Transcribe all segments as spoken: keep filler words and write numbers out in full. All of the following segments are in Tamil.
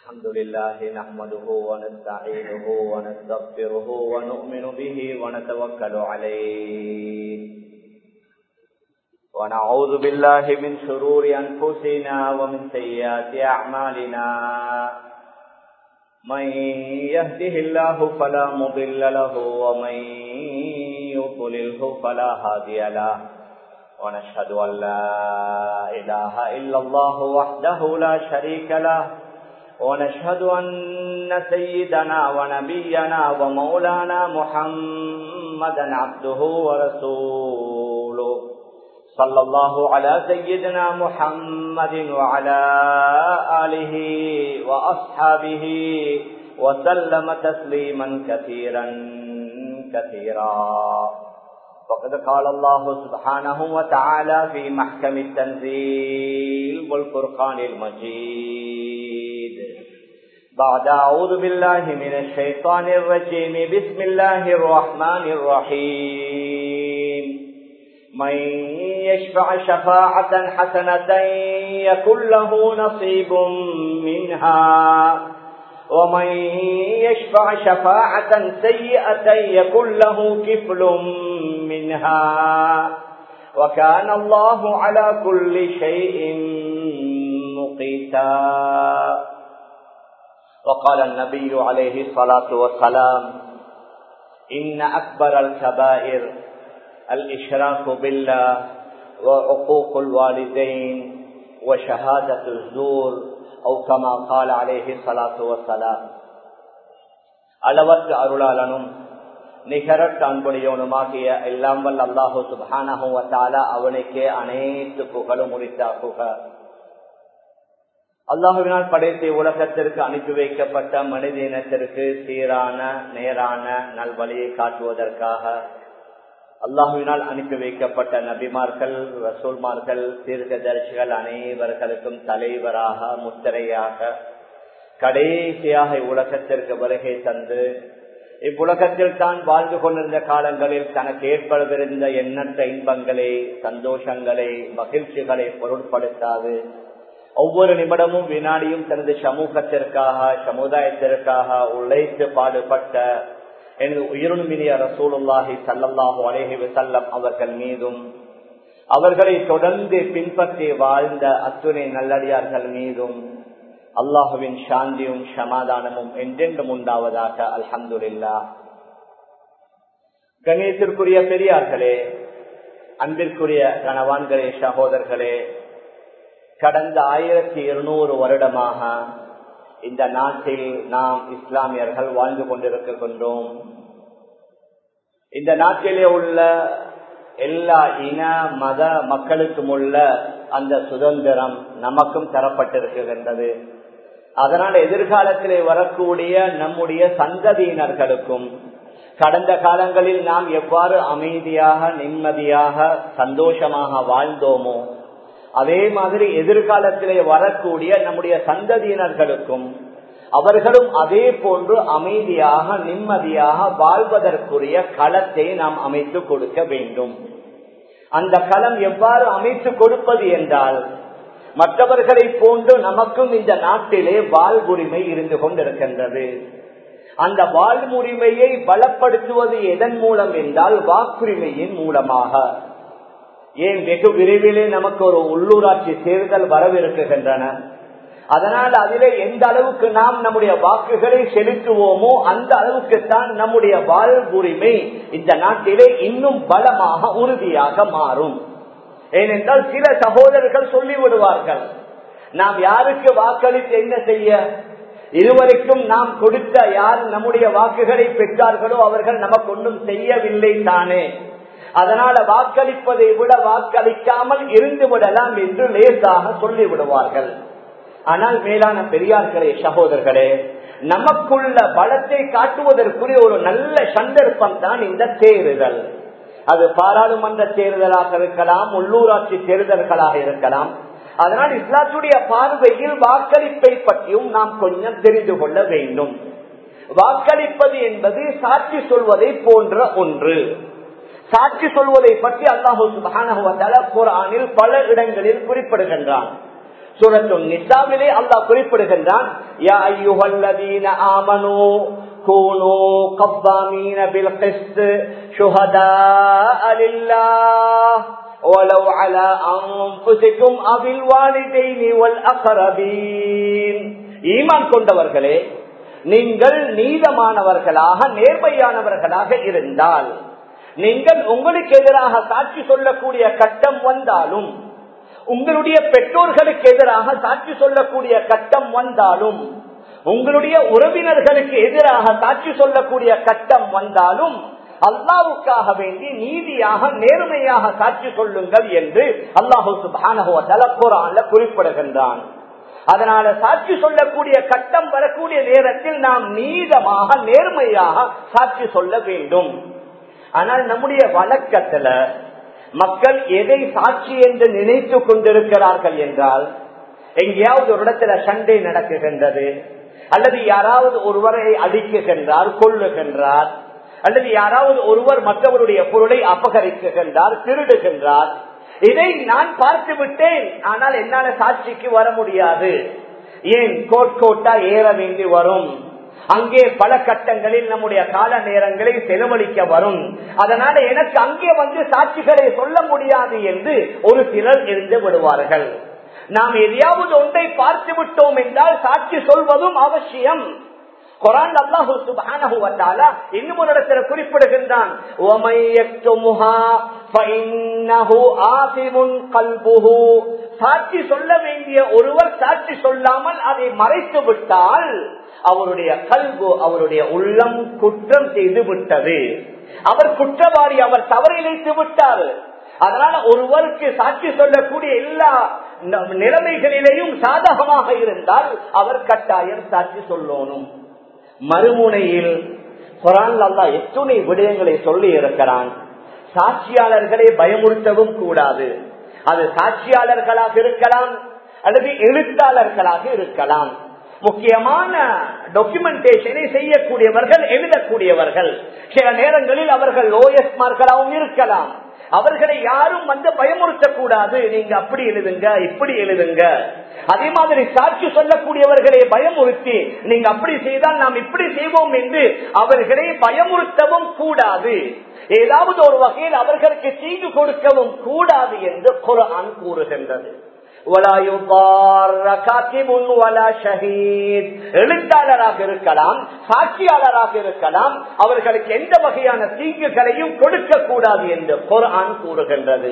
الحمد لله نحمده ونستعينه ونستغفره ونؤمن به ونتوكل عليه ونعوذ بالله من شرور أنفسنا ومن سيئات أعمالنا من يهده الله فلا مضل له ومن يضلله فلا هادي له ونشهد أن لا إله إلا الله وحده لا شريك له ونشهد أن سيدنا ونبينا ومولانا محمدا عبده ورسوله صلى الله على سيدنا محمد وعلى آله وأصحابه وسلم تسليما كثيرا كثيرا فقد قال الله سبحانه وتعالى في محكم التنزيل والفرقان المجيد بعد أعوذ بالله من الشيطان الرجيم بسم الله الرحمن الرحيم من يشفع شفاعة حسنة يكن له نصيب منها ومن يشفع شفاعة سيئة يكن له كفل منها وكان الله على كل شيء مقيتا. وقال النبي عليه الصلاة والسلام إن أكبر الكبائر الإشراك بالله وعقوق الوالدين وشهادة الزور أو كما قال عليه الصلاة والسلام. அளவற்ற அருளாளனும் நிகரற்ற அன்புடையவனுமாகிய எல்லாம் வல்ல அல்லாஹு சுப்ஹானஹு வ தஆலா அவனுக்கே அனைத்து புகழும் உரித்தாகுக. அல்லாஹுவினால் படைத்த உலகத்திற்கு அனுப்பி வைக்கப்பட்ட மனித இனத்திற்கு சீரான நேரான நல்வழியை காட்டுவதற்காக அல்லாஹுவினால் அனுப்பி வைக்கப்பட்ட நபிமார்கள் ரசூல்மார்கள் தீர்க்கதரிசிகள் அனைவர்களுக்கும் தலைவராக முத்திரையாக கடைசியாக இவ்வுலகத்திற்கு வருகை தந்து இவ்வுலகத்தில் தான் வாழ்ந்து கொண்டிருந்த காலங்களில் தனக்கு ஏற்படவிருந்த எண்ணற்ற இன்பங்களை சந்தோஷங்களை மகிழ்ச்சிகளை பொருட்படுத்தாது ஒவ்வொரு நிமிடமும் வினாடியும் தனது சமூகத்திற்காக சமுதாயத்திற்காக உழைத்து பாடுபட்ட எனது உயிருமினிய ரசூலுல்லாஹி ஸல்லல்லாஹு அலைஹி வஸல்லம் அவர்கள் மீதும் அவர்களை தொடர்ந்து பின்பற்றி வாழ்ந்த அத்துணை நல்லடியார்கள் மீதும் அல்லாஹுவின் சாந்தியும் சமாதானமும் என்றென்றும் உண்டாவதாக. அல்ஹம்துலில்லாஹ். கண்ணியத்திற்குரிய பெரியார்களே, அன்பிற்குரிய கணவான்களே, சகோதரர்களே, கடந்த ஆயிரத்தி இருநூறு வருடமாக இந்த நாட்டில் நாம் இஸ்லாமியர்கள் வாழ்ந்து கொண்டிருக்கின்றோம். இந்த நாட்டிலே உள்ள எல்லா இன மத மக்களுக்கும் உள்ள அந்த சுதந்திரம் நமக்கும் தரப்பட்டிருக்கின்றது. அதனால் எதிர்காலத்திலே வரக்கூடிய நம்முடைய சந்ததியினர்களுக்கும் கடந்த காலங்களில் நாம் எவ்வாறு அமைதியாக நிம்மதியாக சந்தோஷமாக வாழ்ந்தோமோ அதே மாதிரி எதிர்காலத்திலே வரக்கூடிய நம்முடைய சந்ததியினர்களுக்கும் அவர்களும் அதே போன்று அமைதியாக நிம்மதியாக வாழ்வதற்குரிய களத்தை நாம் அமைத்து கொடுக்க வேண்டும். அந்த களம் எவ்வாறு அமைத்து கொடுப்பது என்றால், மற்றவர்களை போன்று நமக்கும் இந்த நாட்டிலே வாழ்வுரிமை இருந்து கொண்டிருக்கின்றது. அந்த வாழ்வுரிமையை பலப்படுத்துவது எதன் மூலம் என்றால் வாக்குரிமையின் மூலமாக. ஏன் வெகு விரைவிலே நமக்கு ஒரு உள்ளூராட்சி தேர்தல் வரவிருக்கின்றன. அதனால் அதிலே எந்த அளவுக்கு நாம் நம்முடைய வாக்குகளை செலுத்துவோமோ அந்த அளவுக்குத்தான் நம்முடைய வாழ்வுரிமை இந்த நாட்டிலே இன்னும் பலமாக உறுதியாக மாறும். ஏனென்றால் சில சகோதரர்கள் சொல்லிவிடுவார்கள், நாம் யாருக்கு வாக்களித்து என்ன செய்ய, இதுவரைக்கும் நாம் கொடுத்த யார் நம்முடைய வாக்குகளை பெற்றார்களோ அவர்கள் நமக்கு ஒன்றும் செய்யவில்லை தானே, அதனால வாக்களிப்பதை விட வாக்களிக்காமல் இருந்து விடலாம் என்று லேசாக சொல்லிவிடுவார்கள். ஆனால் மேலான பெரியார்களே, சகோதரர்களே, நமக்குள்ள பலத்தை காட்டுவதற்குரிய ஒரு நல்ல சந்தர்ப்பம் தான் இந்த தேர்தல். அது பாராளுமன்ற தேர்தலாக இருக்கலாம், உள்ளூராட்சி தேர்தல்களாக இருக்கலாம். அதனால் இஸ்லாத்துடைய பார்வையில் வாக்களிப்பை பற்றியும் நாம் கொஞ்சம் தெரிந்து கொள்ள வேண்டும். வாக்களிப்பது என்பது சாட்சி சொல்வதை போன்ற ஒன்று. சாட்சி சொல்வதை பற்றி அல்லாஹ் சுப்ஹானஹு வ தஆலா குர்ஆனில் பல இடங்களில் குறிப்பிடுகின்றான். சூரத்து நிசாவிலே அல்லாஹ் குறிப்பிடுகின்றான், யா அய்யுஹல்லதீன ஆமனூ கூனூ கவ்வாமீன பில் கிஸ்த் ஷுஹதாஅ லில்லாஹ் வலவ் அலா அன்ஃபுஸிகும் அவில் வாலிதைனி வல் அக்ரபீன். ஈமான் கொண்டவர்களே, நீங்கள் நீதமானவர்களாக நேர்மையானவர்களாக இருந்தால், நீங்கள் உங்களுக்கு எதிராக சாட்சி சொல்லக்கூடிய கட்டம் வந்தாலும், உங்களுடைய பெற்றோர்களுக்கு எதிராக சாட்சி சொல்லக்கூடிய கட்டம் வந்தாலும், உங்களுடைய உறவினர்களுக்கு எதிராக சாட்சி சொல்லக்கூடிய கட்டம் வந்தாலும், அல்லாஹ்வுக்காக வேண்டி நீதியாக நேர்மையாக சாட்சி சொல்லுங்கள் என்று அல்லாஹ் சுப்ஹானஹு வ தஆலா குர்ஆன்ல குறிப்பிடுகின்றான். அதனால சாட்சி சொல்லக்கூடிய கட்டம் வரக்கூடிய நேரத்தில் நாம் நீதமாக நேர்மையாக சாட்சி சொல்ல வேண்டும். ஆனால் நம்முடைய வழக்கத்துல மக்கள் எதை சாட்சி என்று நினைத்து கொண்டிருக்கிறார்கள் என்றால், எங்கேயாவது ஒரு இடத்துல சண்டை நடக்குகின்றது, அல்லது யாராவது ஒருவரை அடிக்குகின்றார், கொல்லுகின்றார், அல்லது யாராவது ஒருவர் மற்றவருடைய பொருளை அபகரிக்குகின்றார், திருடுகின்றார், இதை நான் பார்த்து விட்டேன், ஆனால் என்னால சாட்சிக்கு வர முடியாது. ஏன்? கோட் கோட்டா ஏற வேண்டி வரும். அங்கே பல கட்டங்களில் நம்முடைய கால நேரங்களை செலவழிக்க வரும். அதனால எனக்கு அங்கே வந்து சாட்சிகளை சொல்ல முடியாது என்று ஒரு சிலர் இருந்து விடுவார்கள். நாம் எதையாவது ஒன்றை பார்த்து விட்டோம் என்றால் சாட்சி சொல்வதும் அவசியம். குர்ஆன் அல்லாஹ் சுப்ஹானஹு வ தஆலா இன்னும் ஒரு இடத்துல குறிப்பிடுகின்றான், வமை யக்துமுஹா ஃபஇன்னஹு ஆஸிமுன் கல்புஹு. சாட்சி சொல்ல வேண்டிய ஒருவர் சாட்சி சொல்லாமல் அதை மறைத்து விட்டால் அவருடைய கல்பு, அவருடைய உள்ளம் குற்றம் செய்து விட்டது. அவர் குற்றவாளி, அவர் தவறிழைத்து விட்டார். அதனால ஒருவருக்கு சாட்சி சொல்லக்கூடிய எல்லா நிலைமைகளிலேயும் சாதகமாக இருந்தால் அவர் கட்டாயம் சாட்சி சொல்லணும். மறுமுனையில் குர்ஆன் அல்லாஹ் எத்தனை விடயங்களை சொல்லி இருக்கிறான். சாட்சியாளர்களை பயமுறுத்தவும் கூடாது. அது சாட்சியாளர்களாக இருக்கலாம் அல்லது எழுத்தாளர்களாக இருக்கலாம். முக்கியமான டாக்குமெண்டேஷனை செய்யக்கூடியவர்கள், எழுதக்கூடியவர்கள், சில நேரங்களில் அவர்கள் லோயஸ்மார்களாகவும் இருக்கலாம். அவர்களை யாரும் வந்து பயமுறுத்தக்கூடாது. நீங்க அப்படி எழுதுங்க, இப்படி எழுதுங்க. அதே மாதிரி சாட்சி சொல்லக்கூடியவர்களை பயமுறுத்தி நீங்க அப்படி செய்தால் நாம் இப்படி செய்வோம் என்று அவர்களை பயமுறுத்தவும் கூடாது. ஏதாவது ஒரு வகையில் அவர்களுக்கு தீங்கு கொடுக்கவும் கூடாது என்று குர்ஆன் கூறுகின்றது. எழுத்தாளராக இருக்கலாம், சாட்சியாளராக இருக்கலாம், அவர்களுக்கு எந்த வகையான தீங்குகளையும் கொடுக்க கூடாது என்று குர்ஆன் கூறுகின்றது.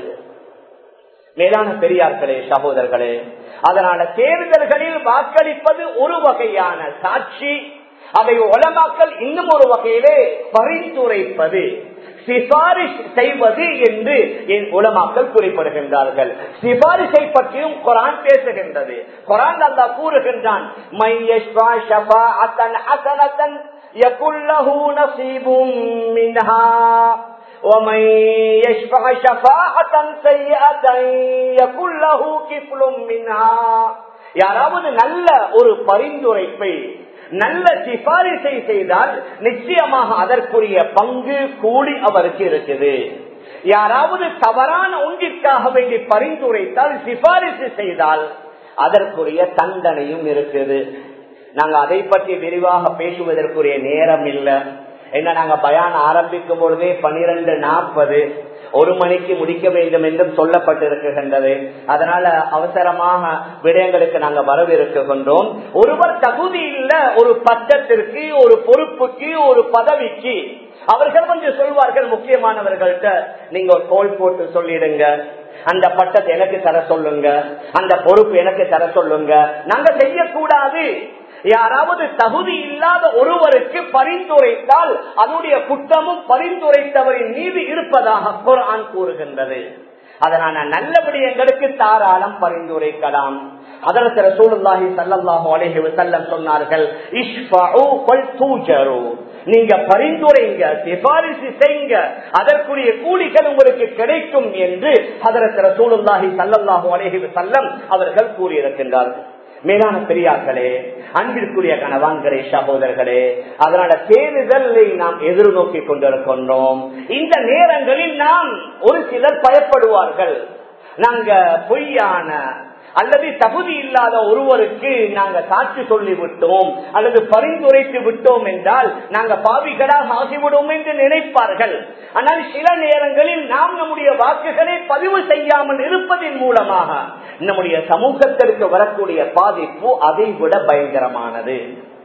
மேலான பெரியார்களே, சகோதரர்களே, அதனால தேர்தல்களில் வாக்களிப்பது ஒரு வகையான சாட்சி, அதை உலமாக்கள் இன்னும் ஒரு வகையிலே பரிந்துரைப்பது, சிபாரிஷ் செய்வது என்று என் உலமாக்கள் குறிப்பிடுகின்றார்கள். சிபாரிசை பற்றியும் குர்ஆன் பேசுகின்றது. குர்ஆன் அல்லாஹ் கூறுகின்றான், மை யஷ்ஃபா ஷஃபாஅத்தன் ஹஸனத்தன் யகுல் லஹு நஸீபும் மின்ஹா வமை யஷ்ஃபா ஷஃபாஅத்தன் ஸய்யிஅத்தன் யகுல் லஹு கிஃப்லும் மின்ஹா. யாராவது நல்ல ஒரு பரிந்துரைப்பை, நல்ல சிபாரிசை செய்தால் நிச்சயமாக அதற்குரிய பங்கு கூலி அவருக்கு இருக்குது. யாராவது தவறான ஒன்றிற்காக வேண்டி பரிந்துரைத்தால், சிபாரிசு செய்தால் அதற்குரிய தண்டனையும் இருக்குது. நாங்க அதை பற்றி விரிவாக பேசுவதற்குரிய நேரம் இல்லை. என்ன, நாங்க பயான் ஆரம்பிக்கும் பொழுதே பனிரெண்டு நாற்பது ஒரு மணிக்கு முடிக்க வேண்டும் என்றும் சொல்லப்பட்டிருக்கின்றது. அதனால அவசரமாக விடயங்களுக்கு நாங்கள் வரவிருக்கின்றோம். ஒருவர் தகுதி இல்ல ஒரு பட்டத்திற்கு, ஒரு பொறுப்புக்கு, ஒரு பதவிக்கு, அவர்கள் வந்து சொல்வார்கள் முக்கியமானவர்கள்ட்ட, நீங்க ஒரு கோல் போட்டு சொல்லிடுங்க, அந்த பட்டத்தை எனக்கு தர சொல்லுங்க, அந்த பொறுப்பு எனக்கு தர சொல்லுங்க. நாங்க செய்யக்கூடாது. யாராவது தகுதி இல்லாத ஒருவருக்கு பரிந்துரைத்தால் அதனுடைய குற்றமும் பரிந்துரைத்தவரின் மீது இருப்பதாக குர்ஆன் கூறுகின்றது. அதனால நல்ல விடயங்களுக்கு தாராளம் பரிந்துரைக்கலாம். ஹஜ்ரத் ரசூலுல்லாஹி ஸல்லல்லாஹு அலைஹி வஸல்லம் சொன்னார்கள், இஷ்ஃபஉ வல் தூஜரு. நீங்க பரிந்துரைங்க, சிபாரிசு செய்யுங்க, அதற்குரிய கூலிகள் உங்களுக்கு கிடைக்கும் என்று ஹஜ்ரத் ரசூலுல்லாஹி ஸல்லல்லாஹு அலைஹி வஸல்லம் அவர்கள் கூறியிருக்கின்றார்கள். மேலான பெரியார்களே, அன்பிற்குரிய கணவான்களே, சகோதரர்களே, அதனால தேர்தலை நாம் எதிர்நோக்கி கொண்டிருக்கின்றோம். இந்த நேரங்களில் நாம் ஒரு சிலர் பயப்படுவார்கள். நாங்க பொய்யான அல்லது தகுதி இல்லாத ஒருவருக்கு நாங்க சாட்சி சொல்லி விட்டோம் அல்லது பரிந்துரைத்து விட்டோம் என்றால் நாங்க பாவிகளாக ஆகிவிடும் என்று நினைப்பார்கள். ஆனால் சில நேரங்களில் நாம் நம்முடைய வாக்குகளை பதிவு செய்யாமல் இருப்பதன் மூலமாக நம்முடைய சமூகத்திற்கு வரக்கூடிய பாதிப்பு அதை விட பயங்கரமானது.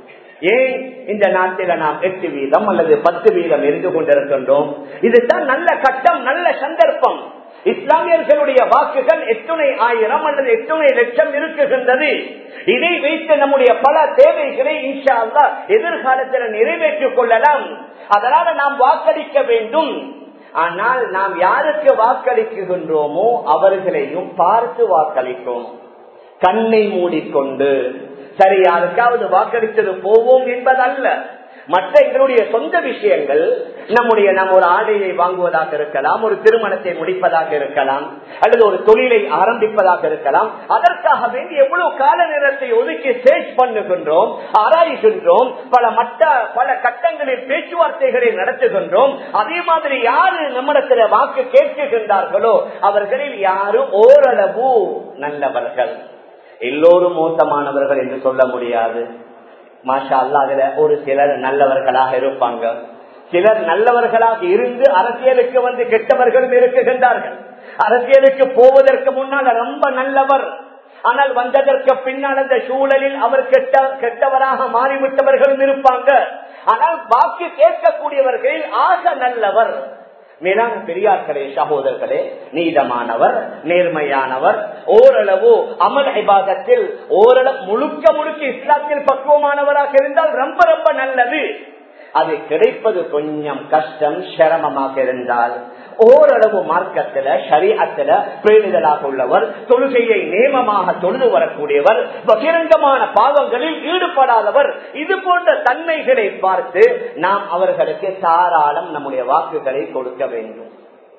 ஏன் இந்த நாட்டில நாம் எட்டு வீதம் அல்லது பத்து வீதம் இருந்து கொண்டிருக்கின்றோம்? இதுதான் நல்ல கட்டம், நல்ல சந்தர்ப்பம். இஸ்லாமியர்களுடைய வாக்குகள் எட்டுணை ஆயிரம் அல்லது எட்டுணை லட்சம் இருக்குகின்றது. இதை வைத்து நம்முடைய பல தேவைகளை இன்ஷா அல்லாஹ் எதிர்காலத்தில் நிறைவேற்றிக் கொள்ளலாம். அதனால நாம் வாக்களிக்க வேண்டும். ஆனால் நாம் யாருக்கு வாக்களிக்கின்றோமோ அவர்களையும் பார்த்து வாக்களிக்கும். கண்ணை மூடிக்கொண்டு சரி யாருக்காவது வாக்களித்தது போவோம் என்பதல்ல. மற்ற எங்களுடைய சொந்த விஷயங்கள், நம்முடைய நாம் ஒரு ஆடையை வாங்குவதாக இருக்கலாம், ஒரு திருமணத்தை முடிப்பதாக இருக்கலாம், அல்லது ஒரு தொழிலை ஆரம்பிப்பதாக இருக்கலாம். அதற்காக வேண்டி எவ்வளவு கால நேரத்தை ஒதுக்கி சேர்ச் பண்ணுகின்றோம், ஆராய்கின்றோம், பல மற்ற பல கட்டங்களில் பேச்சுவார்த்தைகளை நடத்துகின்றோம். அதே மாதிரி யாரு நம்மிடத்தில் வாக்கு கேட்கின்றார்களோ அவர்களில் யாரு ஓரளவு நல்லவர்கள், எல்லோரும் மோசமானவர்கள் என்று சொல்ல முடியாது. மாஷா அல்லாஹ், அதுல ஒரு சிலர் நல்லவர்களாக இருப்பாங்க. சிலர் நல்லவர்களாக இருந்து அரசியலுக்கு வந்து கெட்டவர்களும் இருக்குகின்றார்கள். அரசியலுக்கு போவதற்கு முன்னால் ரொம்ப நல்லவர், ஆனால் வந்ததற்கு பின்னால் அந்த சூழலில் அவர் கெட்ட கெட்டவராக மாறிவிட்டவர்களும் இருப்பாங்க. ஆனால் வாக்கு கேட்கக்கூடியவர்களில் ஆக நல்லவர். மேலான பெரியார்களே, சகோதரர்களே, நீதமானவர், நேர்மையானவர், ஓரளவு அமல் இபாதத்தில் ஓரளவு முழுக்க முழுக்க இஸ்லாத்தில் பக்குவமானவராக இருந்தால் ரொம்ப ரொம்ப நல்லது. அது கிடைப்பது கொஞ்சம் கஷ்டம், சிரமமாக இருந்தால் ஓரளவு மார்க்கத்துல ஷரீஅத்துல பேணுதலாக உள்ளவர், தொழுகையை நேமமாக தொழுது வரக்கூடியவர், பகிரங்கமான பாவங்களில் ஈடுபடாதவர், இது போன்ற தன்மைகளை பார்த்து நாம் அவர்களுக்கு தாராளம் நம்முடைய வாக்குகளை கொடுக்க வேண்டும்.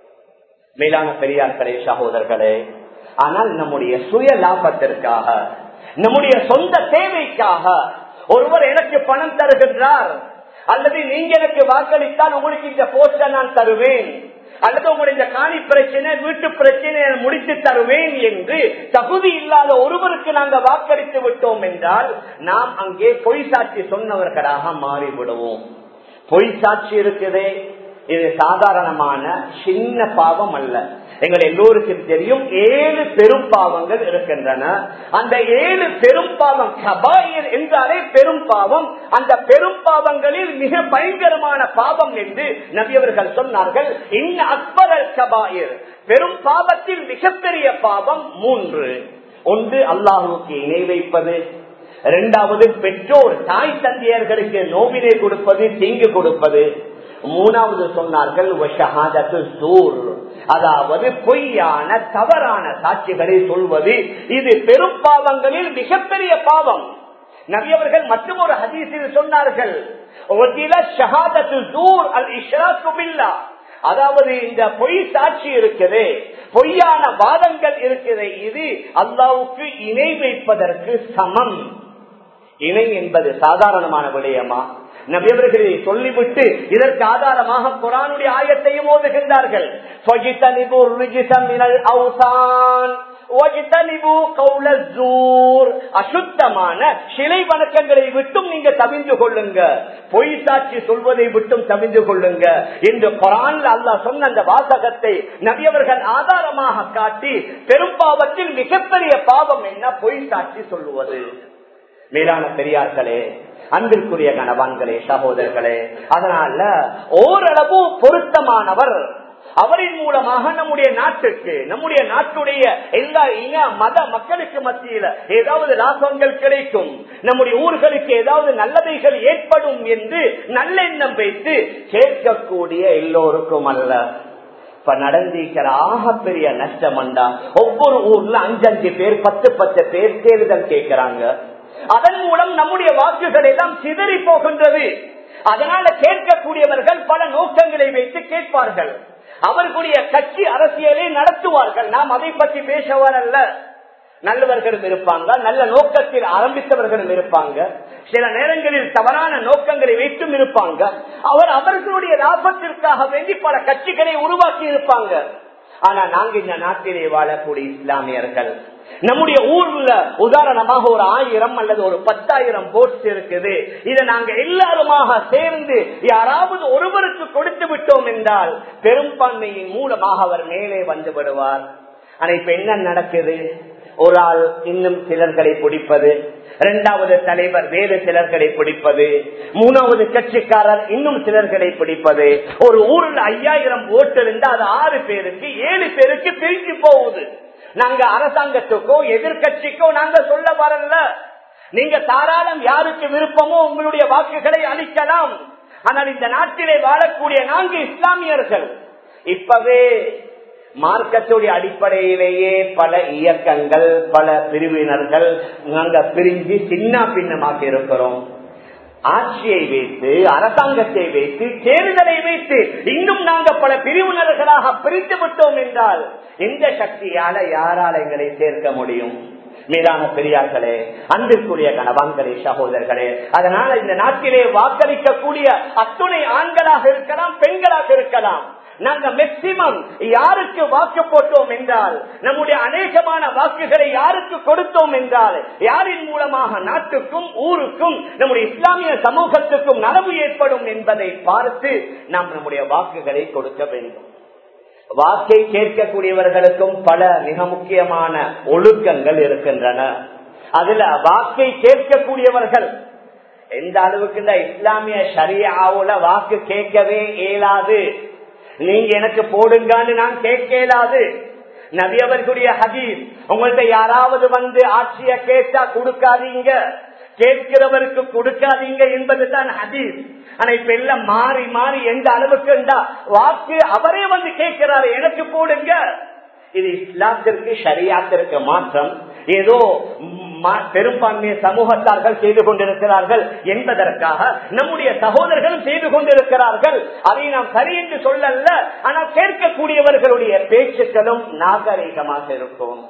மேலான பெரியார்களே, சகோதரர்களே, ஆனால் நம்முடைய சுய லாபத்திற்காக, நம்முடைய சொந்த தேவைக்காக ஒருவர் எனக்கு பணம் தருகின்றார், அல்லது நீங்க எனக்கு வாக்களித்தால் உங்களுக்கு இந்த போஸ்டர் நான் தருவேன், அல்லது உங்களுடைய காணி பிரச்சனை, வீட்டு பிரச்சனையை முடித்து தருவேன் என்று தகுதி இல்லாத ஒருவருக்கு நாங்கள் வாக்களித்து விட்டோம் என்றால் நாம் அங்கே பொய் சாட்சி சொன்னவர்களாக மாறிவிடுவோம். பொய் சாட்சி இருக்குதே, இது சாதாரணமான சின்ன பாவம் அல்ல. எங்கள் எல்லோருக்கும் தெரியும், ஏழு பெரும் பாவங்கள் இருக்கின்றன. அந்த ஏழு பெரும் பாவம் கபாயிர் என்றாலே பெரும் பாவம். அந்த பெரும் பாவங்களில் மிக பயங்கரமான பாவம் என்று நபி அவர்கள் சொன்னார்கள். இன்ன அக்பர் கபாயிர், பெரும் பாவத்தில் மிகப்பெரிய பாவம் மூன்று. ஒன்று அல்லாஹ்வுக்கு இணை வைப்பது, இரண்டாவது பெற்றோர் தாய் தந்தையர்களுக்கு நோவினை கொடுப்பது, தீங்கு கொடுப்பது, மூணாவது சொன்னார்கள் அதாவது பொய்யான தவறான சாட்சிகளை சொல்வது. இது பெரும் பாவங்களில் மிகப்பெரிய பாவம். நபி அவர்கள் மற்றும் ஒரு ஹதீஸில் சொன்னார்கள், அதாவது இந்த பொய் சாட்சி இருக்குது, பொய்யான வாதங்கள் இருக்குது, இது அல்லாஹ்வுக்கு இணை வைப்பதற்கு சமம். இணை என்பது சாதாரணமான விடயமா? நபி அவர்களை சொல்லிவிட்டு இதற்கு ஆதாரமாக குர்ஆனுடைய ஆயத்தையும் ஓதுகின்றார்கள். அசுத்தமான சிலை வணக்கங்களை விட்டும் நீங்க தவிந்து கொள்ளுங்க, பொய் சாட்சி சொல்வதை விட்டும் தவிந்து கொள்ளுங்க என்று குர்ஆன்ல அல்லாஹ் சொன்ன அந்த வாசகத்தை நபி அவர்கள் ஆதாரமாக காட்டி, பெரும் பாவத்தில் மிகப்பெரிய பாவம் என்ன? பொய் சாட்சி சொல்லுவது. மேலான பெரியார்களே, அன்பிற்குரிய கணவான்களே, சகோதரர்களே, அதனால ஓரளவு பொருத்தமானவர், அவரின் மூலமாக நம்முடைய நாட்டுக்கு, நம்முடைய நாட்டுடைய எல்லா இன மத மக்களுக்கு மத்தியில ஏதாவது லாபங்கள் கிடைக்கும், நம்முடைய ஊர்களுக்கு ஏதாவது நல்லதைகள் ஏற்படும் என்று நல்லெண்ணம் வைத்து கேட்கக்கூடிய எல்லோருக்கும் அல்ல. இப்ப நடந்திருக்கிற ஆக பெரிய நஷ்டம் வந்தா, ஒவ்வொரு ஊர்ல அஞ்சஞ்சு பேர், பத்து பத்து பேர் தேர்தல் கேட்கிறாங்க. அதன் மூலம் நம்முடைய வாக்குகள் எல்லாம் சிதறி போகின்றது. அதனால கேட்கக்கூடியவர்கள் பல நோக்கங்களை வைத்து கேட்பார்கள், அவர்களுடைய கட்சி அரசியலை நடத்துவார்கள். நாம் அதை பற்றி பேசவரல்ல. நல்லவர்களும் இருப்பாங்க, நல்ல நோக்கத்தில் ஆரம்பித்தவர்களும் இருப்பாங்க, சில நேரங்களில் தவறான நோக்கங்களை வைத்தும் இருப்பாங்க. அவர் அவர்களுடைய லாபத்திற்காக வேண்டி பல கட்சிகளை உருவாக்கி இருப்பாங்க. ஆனா நாங்க இந்த நாட்டிலே வாழக்கூடிய இஸ்லாமியர்கள், நம்முடைய ஊர்ல உதாரணமாக ஒரு ஆயிரம் அல்லது ஒரு பத்தாயிரம் போட்ஸ் இருக்குது. இதை நாங்க எல்லாருமாக சேர்ந்து யாராவது ஒருவருக்கு கொடுத்து விட்டோம் என்றால் பெரும்பான்மையின் மூலமாக அவர் மேலே வந்து விடுவார். ஆனா இப்ப என்ன நடக்குது? ஒரு ஆள் இன்னும் சிலர்களை பிடிப்பது, இரண்டாவது தலைவர் வேறு சிலர்களை பிடிப்பது, மூணாவது கட்சிக்காரர் இன்னும் சிலர்களை பிடிப்பது. ஒரு ஊரில் ஐயாயிரம் ஓட்டு இருந்தா அது ஆறு பேருக்கு ஏழு பேருக்கு பிரிஞ்சு போகுது. நாங்க அரசாங்கத்துக்கோ எதிர்கட்சிக்கோ நாங்க சொல்ல வரல. நீங்க தாராளம் யாருக்கு விருப்பமோ உங்களுடைய வாக்குகளை அளிக்கலாம். ஆனால் இந்த நாட்டிலே வாழக்கூடிய நான்கு இஸ்லாமியர்கள் இப்பவே மார்க்கத்துடைய அடிப்படையிலேயே பல இயக்கங்கள் பல பிரிவினர்கள் நாங்க பிரிஞ்சு சின்ன பின்னமாக இருக்கிறோம். ஆட்சியை வைத்து அரசாங்கத்தை வைத்து தேர்தலை வைத்து இன்னும் நாங்க பல பிரிவினர்களாக பிரித்து விட்டோம் என்றால் இந்த சக்தியால யாரால எங்களை சேர்க்க முடியும்? மீதான பெரியார்களே, அன்பிற்குரிய கணவான்களே, சகோதரர்களே, அதனால இந்த நாட்டிலே வாக்களிக்கக்கூடிய அத்துணை ஆண்களாக இருக்கலாம் பெண்களாக இருக்கலாம். நாங்க மேக்சிமம் யாருக்கு வாக்கு போட்டோம் என்றால் நம்முடைய அநேகமான வாக்குகளை யாருக்கு கொடுத்தோம் என்றால் யாரின் மூலமாக நாட்டுக்கும் ஊருக்கும் நம்முடைய இஸ்லாமிய சமூகத்துக்கும் நலவு ஏற்படும் என்பதை பார்த்து நாம் நம்முடைய வாக்குகளை கொடுக்க வேண்டும். வாக்கை கேட்கக்கூடியவர்களுக்கும் பல மிக முக்கியமான ஒழுக்கங்கள் இருக்கின்றன. அதுல வாக்கை கேட்கக்கூடியவர்கள் எந்த அளவுக்கு இந்த இஸ்லாமிய ஷரியாவுல வாக்கு கேட்கவே இயலாது. நீங்க எனக்கு போடுங்கன்னு நான் கேட்க இயலாது. நபி அவர்களுடைய ஹதீஸ், உங்கள்ட்ட யாராவது வந்து ஆட்சிய கேட்டா கொடுக்காதீங்க, கேட்கிறவருக்கு கொடுக்காதீங்க என்பதுதான் ஹதீஸ். ஆனா இப்ப எல்லாம் மாறி மாறி எந்த அளவுக்கு வாக்கு அவரே வந்து கேட்கிறாரு, எனக்கு போடுங்க. இது இஸ்லாத்திற்கு ஷரியாத்திற்கு மாற்றம். ஏதோ பெரும்பான்மைய சமூகத்தார்கள் செய்து கொண்டிருக்கிறார்கள் என்பதற்காக நம்முடைய சகோதரர்களும் செய்து கொண்டிருக்கிறார்கள். அதை நாம் சரி என்று சொல்லல. ஆனால் கேட்கக்கூடியவர்களுடைய பேச்சுக்களும் நாகரிகமாக இருக்கும்,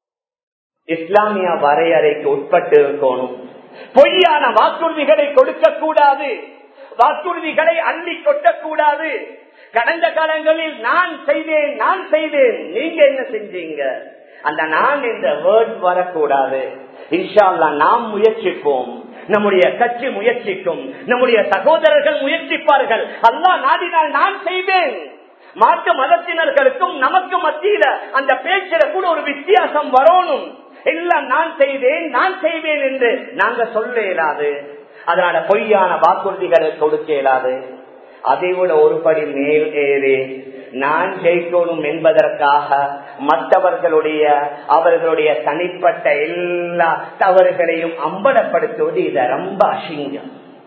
இஸ்லாமிய வரையறைக்கு உட்பட்டு இருக்கணும். பொய்யான வாக்குறுதிகளை கொடுக்க கூடாது, வாக்குறுதிகளை அள்ளி கொட்டக்கூடாது. கடந்த காலங்களில் நான் செய்தேன் நான் செய்தேன் நீங்க என்ன செஞ்சீங்க, அந்த நான் என்ற வேர்ட் வரக்கூடாது. இன்ஷா அல்லாஹ் நாம் முயற்சிப்போம், நம்முடைய கட்சி முயற்சிக்கும், நம்முடைய சகோதரர்கள் முயற்சிப்பார்கள். அல்லாஹ் நாடினால் நான் செய்வேன். மாற்று மதத்தினர்களுக்கும் நமக்கு மத்தியில அந்த பேச்சில கூட ஒரு வித்தியாசம் வரணும். எல்லாம் நான் செய்வேன் நான் செய்வேன் என்று நாங்க சொல்ல இயலாது. அதனால பொய்யான வாக்குறுதிகளை கொடுக்க இயலாது. அதை விட ஒருபடி மேல் ஏறி நான் ஜெயிக்கணும் என்பதற்காக மற்றவர்களுடைய அவர்களுடைய தனிப்பட்ட எல்லா தவறுகளையும் அம்பலப்படுத்துவது இது ரொம்ப அசிங்கம்.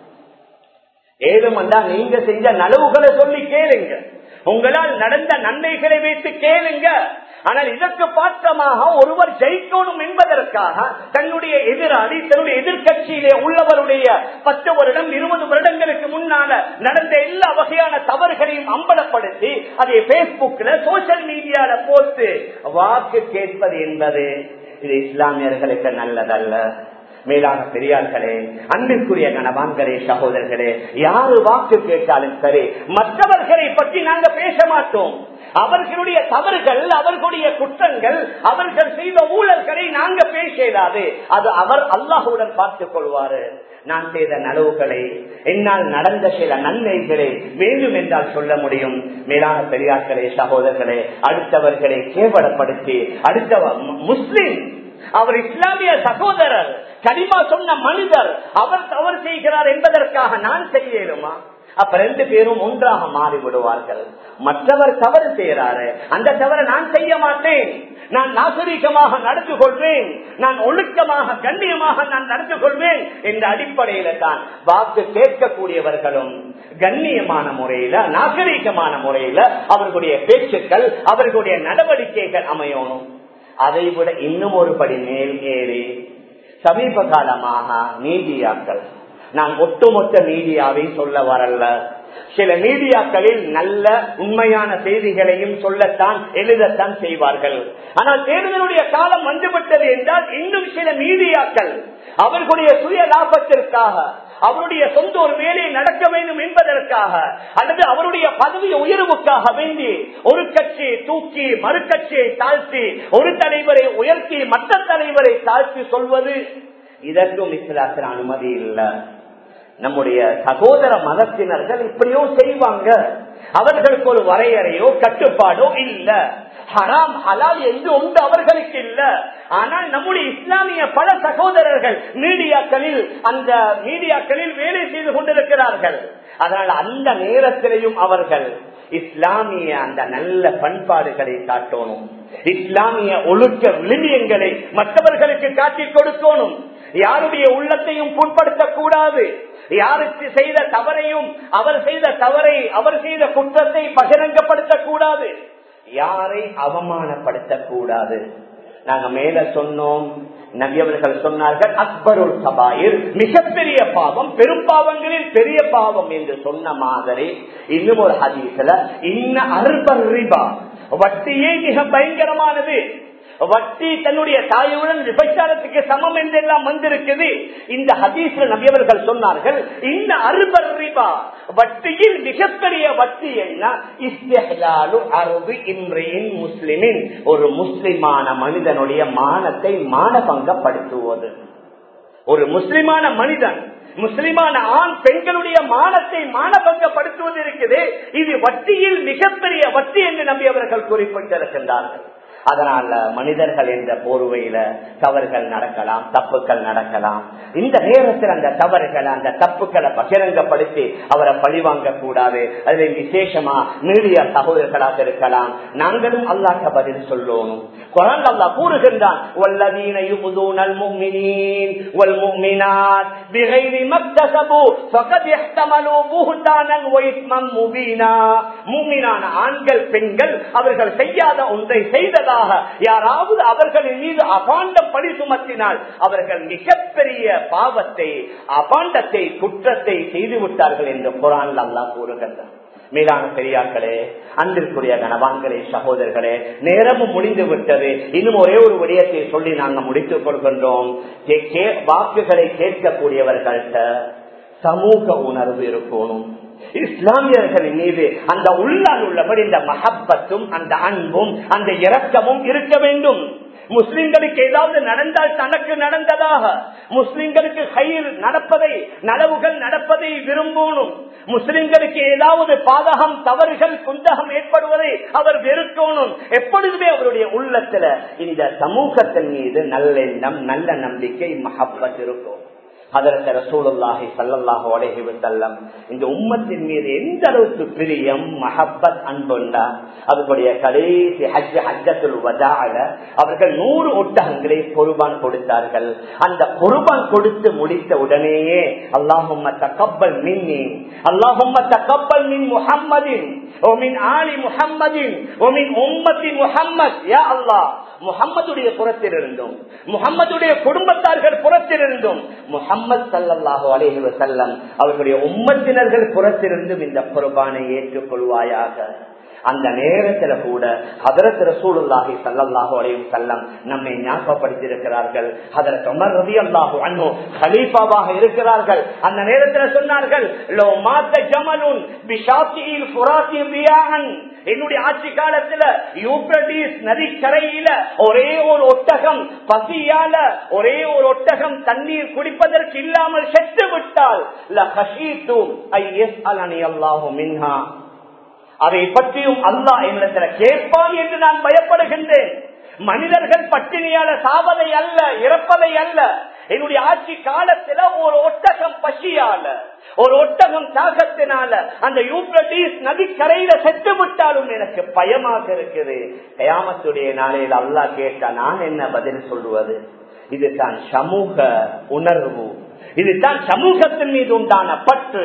ஏழுமல்லா நீங்க செஞ்ச நலவுகளை சொல்லி கேளுங்க, உங்களால் நடந்த நன்மைகளை வைத்து கேளுங்க. ஆனால் இதற்கு பாத்திரமாக ஒருவர் ஜெயிக்கணும் என்பதற்காக தன்னுடைய எதிராளி தன்னுடைய எதிர்கட்சியிலே உள்ளவருடைய பத்து வருடம் இருபது வருடங்களுக்கு முன்னால நடந்த எல்லா வகையான தவறுகளையும் அம்பலப்படுத்தி அதை பேஸ்புக்ல சோசியல் மீடியால போட்டு வாக்கு கேட்பது என்பது இது இஸ்லாமியர்களுக்கு நல்லதல்ல. மேலான பெரியார்களே, அன்பிற்குரிய கணவான்களே, சகோதரர்களே, யாரு வாக்கு கேட்டாலும் சரி மற்றவர்களை பற்றி நாங்க பேச மாட்டோம். அவர்களுடைய தவறுகள் அவர்களுடைய குற்றங்கள் அவர்கள் செய்த ஊழல்களை நாங்க பேசலாது. அது அவர் அல்லாஹுடன் பார்த்துக் கொள்வாரு. நான் செய்த நலவுகளை என்னால் நடந்த சில நன்மைகளை வேண்டும் என்றால் சொல்ல முடியும். மேலான பெரியார்களே, சகோதரர்களே, அடுத்தவர்களை கேவலப்படுத்தி அடுத்த முஸ்லிம் அவர் இஸ்லாமிய சகோதரர் கலிமா சொன்ன மனிதர் அவர் தவறு செய்கிறார் என்பதற்காக நான் செய்யலுமா? அப்ப ரெண்டு பேரும் ஒன்றாக மாறி விடுவார்கள். மற்றவர் தவறு செய்யறாரு, அந்த தவறை நான் செய்ய மாட்டேன், நான் நாகரிகமாக நடந்து கொள்வேன், நான் ஒழுக்கமாக கண்ணியமாக நான் நடந்து கொள்வேன் என்ற அடிப்படையில தான் வாக்கு கேட்கக்கூடியவர்களும் கண்ணியமான முறையில நாகரிகமான முறையில அவர்களுடைய பேச்சுக்கள் அவர்களுடைய நடவடிக்கைகள் அமையணும். அதை விட இன்னும் ஒரு படி மேல் ஏறி சமீப காலமாக மீடியாக்கள், நான் ஒட்டுமொத்த மீடியாவை சொல்ல வரல, சில மீடியாக்களில் நல்ல உண்மையான செய்திகளையும் சொல்லத்தான் எழுதத்தான் செய்வார்கள். ஆனால் தேர்தலுடைய காலம் வந்துவிட்டது என்றால் இன்னும் சில மீடியாக்கள் அவர்களுடைய சுய லாபத்திற்காக அவருடைய சொந்த ஒரு வேலை நடக்க வேண்டும் என்பதற்காக அல்லது அவருடைய பதவி உயர்வுக்காக வேண்டி ஒரு கட்சியை தூக்கி மறு கட்சியை தாழ்த்தி ஒரு தலைவரை உயர்த்தி மற்ற தலைவரை தாழ்த்தி சொல்வது இதற்கும் இஸ்லாத்தில் அனுமதி இல்லை. நம்முடைய சகோதர மதத்தினர்கள் இப்படியோ செய்வாங்க. அவர்களுக்கு ஒரு வரையறையோ கட்டுப்பாடோ இல்ல. ஹராம் ஹலால் என்று ஒன்று அவர்களுக்கு இல்ல. ஆனால் நம்முடைய இஸ்லாமிய பல சகோதரர்கள் மீடியாக்களில் அந்த மீடியாக்களில் வேலை செய்து கொண்டிருக்கிறார்கள். அதனால் அந்த நேரத்திலையும் அவர்கள் இஸ்லாமிய அந்த நல்ல பண்பாடுகளை காட்டணும், இஸ்லாமிய ஒழுக்க விழுமியங்களை மற்றவர்களுக்கு காட்டிக் கொடுக்கணும். யாருடைய உள்ளத்தையும் புண்படுத்தக் கூடாது. யாருக்கு செய்த தவறையும் அவர் செய்த தவறை அவர் செய்த குற்றத்தை பகிரங்கப்படுத்தக் கூடாது. யாரை அவமானப்படுத்தக் கூடாது. நாங்க மேல சொன்னோம், நபி அவர்கள் சொன்னார்கள் அக்பருல் கபாயிர், மிகப்பெரிய பாவம், பெரும் பாவங்களில் பெரிய பாவம் என்று சொன்ன மாதிரி இன்னும் ஒரு ஹதீஸ்ல இன்ன அர்பர் ரிபா, வட்டியே மிக பயங்கரமானது. வட்டி தன்னுடைய தாயுடன் விபச்சாரத்துக்கு சமம் என்றெல்லாம் வந்திருக்குது. இந்த ஹதீஸ்ல நபி அவர்கள் சொன்னார்கள் இந்த அர்பர் ரிபா, வட்டியில் மிகப்பெரிய வட்டி என்ன? இஸ்திஹ்லாலு அர்தி இம்ரியின் முஸ்லிமின், ஒரு முஸ்லிமான மனிதனுடைய மானத்தை மானபங்கப்படுத்துவது. ஒரு முஸ்லிமான மனிதன், முஸ்லிமான ஆண் பெண்களுடைய மானத்தை மானபங்கப்படுத்துவது இருக்குது. இது வட்டியில் மிகப்பெரிய வட்டி என்று நபி அவர்கள் குறிப்பிட்டிருக்கின்றார்கள். அதனால மனிதர்கள் என்ற போர்வையில தவறுகள் நடக்கலாம், தப்புக்கள் நடக்கலாம். இந்த நேரத்தில் அந்த தவறுகள் அந்த தப்புக்களை பகிரங்கப்படுத்தி அவரை பழிவாங்க கூடாது. அதில் விசேஷமா மீடியா சகோதரர்களாக இருக்கலாம். நாங்களும் அல்லாஹ்க்கு பதில் சொல்லணும். குர்ஆன் அல்லாஹ் கூறுகின்றான், வல்லதீன யுதுனல் முஃமினீன் வல் முஃமினாத் பிகைரி மக்தஸபு ஃபகத் இஹ்தமலு புஹ்தானன் வ இஸ்மன் முபீனா. முஃமினான ஆண்கள் பெண்கள் அவர்கள் செய்யாத ஒன்றை செய்ததா யாராவது அவர்களின் மீது அபாண்டம் பழி சுமத்தினால் அவர்கள் மிகப்பெரிய பாவத்தை, அபாண்டத்தை, குற்றத்தை செய்து விட்டார்கள் என்று குர்ஆனில் அல்லாஹ் கூறுகின்றார். மேலான பெரியார்களே, அன்பிற்குரிய கணவான்களே, சகோதரர்களே, நேரமும் முடிந்து விட்டது. இன்னும் ஒரே ஒரு விடயத்தை சொல்லி நாங்கள் முடித்துக் கொள்கின்றோம். வாக்குகளை கேட்கக்கூடியவர்கள்ட்ட சமூக உணர்வு இருக்கணும். இஸ்லாமியர்களின் மீது அந்த உள்ளால் உள்ளபடி இந்த மஹப்பத்தும் அந்த அன்பும் அந்த இரக்கமும் இருக்க வேண்டும். முஸ்லிம்களுக்கு ஏதாவது நடந்தால் தனக்கு நடந்ததாக, முஸ்லிம்களுக்கு கயிறு நடப்பதை நலவுகள் நடப்பதை விரும்பணும். முஸ்லிம்களுக்கு ஏதாவது பாதகம் தவறுகள் குந்தகம் ஏற்படுவதை அவர் வெறுக்கணும். எப்பொழுதுமே அவருடைய உள்ளத்துல இந்த சமூகத்தின் மீது நல்லெண்ணம், நல்ல நம்பிக்கை, மஹப்பத் இருக்கும். ஹதரத் ரசூலுல்லாஹி ஸல்லல்லாஹு அலைஹி வஸல்லம் இந்த உம்மத்தின் மீது எந்த அளவுக்கு பிரியம், மஹப்பத், அன்புண்டா, அவர்களுடைய கடைசி ஹஜ் ஹஜ்ஜத்துல் வதாஅல அவர்கள் நூறு ஒட்டகங்களை குர்பான் கொடுத்தார்கள். அந்த குர்பான் கொடுத்து முடித்த உடனேயே அல்லாஹும்ம தகப்பல் மின்னி, அல்லாஹும்ம தகப்பல் மின் முஹம்மதின் வ மின் ஆலி முஹம்மதின் வ மின் உம்மத்தி முஹம்மத். யா அல்லாஹ், முஹம்மதுடைய புறத்திலிருந்தும் முஹம்மதுடைய குடும்பத்தார்கள் புறத்திலிருந்தும் முஹம்மது ஸல்லல்லாஹு அலைஹி வஸல்லம் அவர்களுடைய உம்மத்தினர்கள் புறத்திலிருந்தும் இந்த குர்பானை ஏற்றுக்கொள்வாயாக. அந்த நேரத்தில் கூட ஹதரத் ரசூலுல்லாஹி ஸல்லல்லாஹு அலைஹி வஸல்லம் நம்மை ஞாபகப்படுத்தி இருக்கிறார்கள். ஹதரத் உமர் ரலியல்லாஹு அன்ஹு கலீஃபாவாக இருக்கிறார்கள். அந்த நேரத்தில் சொன்னார்கள், லோ மாத ஜமலுன் பிஷாத்தியில் ஃபுராத்தி ரியான், என்னுடைய ஆட்சி காலத்துல யூப்ரடிஸ் நதிக்கரையில ஒரே ஒரு ஒட்டகம் பசியால ஒரே ஒரு ஒட்டகம் தண்ணீர் குடிப்பதற்கு இல்லாமல் செத்து விட்டால் லஹஷீது ஐயஸ்அலனி அல்லாஹு மின்ஹா, அதை பற்றியும் அல்லாஹ் என்னிடத்தில் கேட்பான் என்று நான் பயப்படுகின்றேன். மனிதர்கள் பட்டினியால சாவதை அல்ல, இறப்பதை அல்ல. என்னுடைய ஆட்சி காலத்துல ஒரு ஒட்டகம் பசியால, ஒரு ஒட்டகம் தாகத்தினால அந்த யூப்ரடிஸ் நதிக்கரையில செத்து விட்டாலும் எனக்கு பயமாக இருக்குது. கயாமத்துடைய நாளையில் அல்லாஹ் கேட்டா நான் என்ன பதில் சொல்லுவது? இதுதான் சமூக உணர்வு, இதுதான் சமூகத்தின் மீது உண்டான பற்று.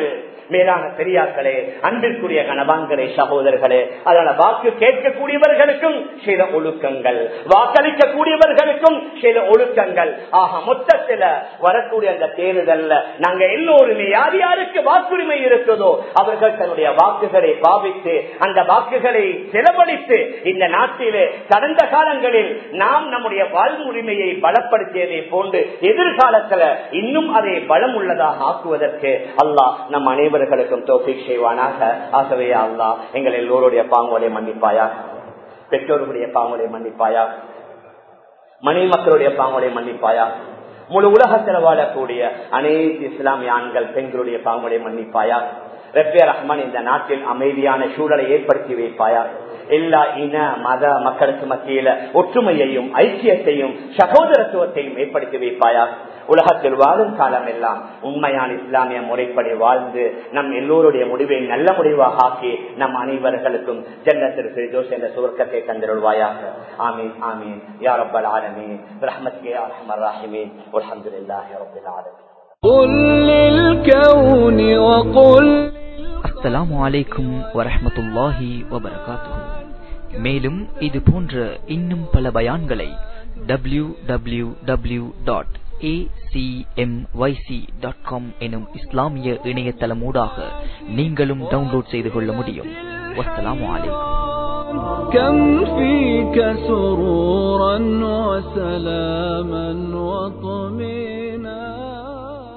மேலான பெரியார்களே, அன்பிற்குரிய கணவான்களே, சகோதரர்களே, அதனால வாக்கு கேட்கக்கூடியவர்களுக்கும் சில ஒழுக்கங்கள், வாக்களிக்கக்கூடியவர்களுக்கும் சில ஒழுக்கங்கள். ஆக மொத்தத்தில் வரக்கூடிய அந்த தேர்தல்ல நாங்க எல்லோருமே யார் யாருக்கு வாக்குரிமை இருக்குதோ அவர்கள் தன்னுடைய வாக்குகளை பாவித்து அந்த வாக்குகளை செலவழித்து இந்த நாட்டிலே கடந்த காலங்களில் நாம் நம்முடைய வாழ்வுரிமையை பலப்படுத்தியதை போன்று எதிர்காலத்தில் இன்னும் அதை பலம் உள்ளதாக ஆக்குவதற்கு அல்லாஹ் நம் அனைவர்களுக்கும் தௌஃபீக் செய்வானாக. ஆகவே அல்லாஹ் எங்கள் எல்லோருடைய பாவங்களை மன்னிப்பாயா, பெற்றோர்களுடைய பாவங்களை மன்னிப்பாயா, மனைவி மக்களுடைய பாவங்களை மன்னிப்பாயா, முழு உலகத்தில் வாழக்கூடிய அனைத்து இஸ்லாமிய ஆண்கள் பெண்களுடைய பாவங்களை மன்னிப்பாயா. ரப்பே ரஹ்மான், இந்த நாட்டில் அமைதியான சூழலை ஏற்படுத்தி வைப்பாயா. எல்லா இன மத மக்களுக்கு மத்தியில ஒற்றுமையையும் ஐக்கியத்தையும் சகோதரத்துவத்தையும் ஏற்படுத்தி வைப்பாயா. உலகத்தில் வாழும் காலம் எல்லாம் உண்மையான இஸ்லாமிய முறைப்படி வாழ்ந்து நம் எல்லோருடைய முடிவை நல்ல முடிவாக ஆக்கி நம் அனைவர்களுக்கும் ஜன்னத்துல் ஃபிர்தௌஸ் என்ற சுவர்க்கத்தை தந்திருவாயாக. ஆமீன் ஆமீன் யா ரப்பல் ஆலமீன் பிரஹ்மத்க யா அர்ஹமர் ராஹிமீன் வல்ஹம்துலில்லாஹி ரப்பில் ஆலமீன். குல் லில் கௌனி வகுல். அஸ்ஸலாமு அலைக்கும் வரஹ்மத்துல்லாஹி வபரகாத்துஹு. மேலும் இது போன்ற இன்னும் பல பயான்களை W W W dot A C M Y C dot com எனும் இஸ்லாமிய இணையதளமூடாக நீங்களும் டவுன்லோட் செய்து கொள்ள முடியும். வஸ்ஸலாமு அலைக்கும். كم فيك سرورا وسلاما وطمئنا